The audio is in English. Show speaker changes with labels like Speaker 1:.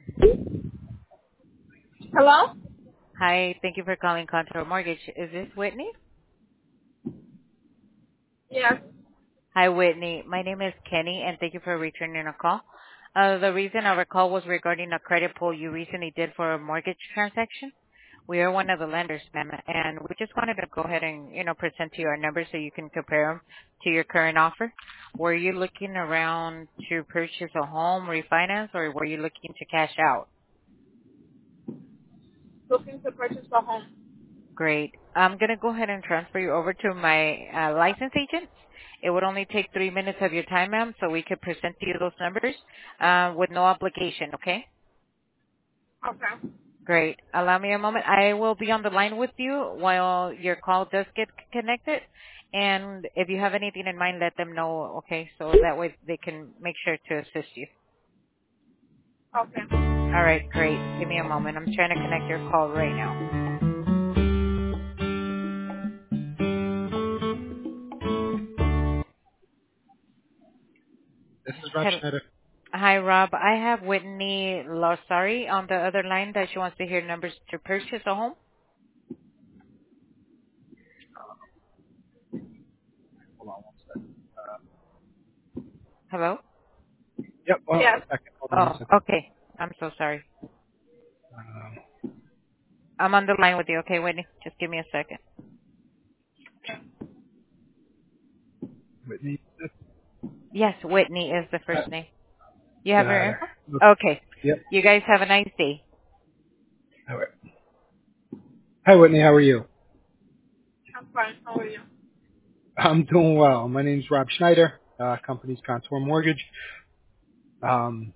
Speaker 1: Hello?
Speaker 2: Hi, thank you for calling Contour Mortgage. Is this Whitney?
Speaker 1: Yes.
Speaker 2: Hi, Whitney. My name is Kenny, and thank you for returning a call. The reason our call was regarding a credit pull you recently did for a mortgage transaction. We are one of the lenders, ma'am, and we just wanted to go ahead and, present to you our numbers so you can compare them to your current offer. Were you looking around to purchase a home, refinance, or were you looking to cash out?
Speaker 1: Looking to purchase a home.
Speaker 2: Great. I'm going to go ahead and transfer you over to my license agent. It would only take 3 minutes of your time, ma'am, so we could present to you those numbers with no obligation, okay?
Speaker 1: Okay.
Speaker 2: Great. Allow me a moment. I will be on the line with you while your call does get connected. And if you have anything in mind, let them know, okay? So that way they can make sure to assist you.
Speaker 1: Okay.
Speaker 2: All right, great. Give me a moment. I'm trying to connect your call right now.
Speaker 3: This is Rob Schneider.
Speaker 2: Hi, Rob. I have Whitney Losari on the other line that she wants to hear numbers to purchase a home.
Speaker 3: Hold on one second.
Speaker 2: Hello?
Speaker 3: Yep, one
Speaker 1: Yes.
Speaker 3: second. Hold on one
Speaker 2: Oh,
Speaker 3: second.
Speaker 2: okay. I'm so sorry.
Speaker 3: Um,
Speaker 2: I'm on the line with you. Okay, Whitney. Just give me a second.
Speaker 3: Whitney.
Speaker 2: Yes, Whitney is the
Speaker 3: Uh,
Speaker 2: first name. You have
Speaker 3: got
Speaker 2: her
Speaker 3: her.
Speaker 2: info?
Speaker 3: Look,
Speaker 2: Okay.
Speaker 3: yep.
Speaker 2: You guys have a nice day.
Speaker 3: All right. Hi, Whitney. How are you?
Speaker 1: I'm fine. How are you?
Speaker 3: I'm doing well. My name's Rob Schneider. Company's Contour Mortgage.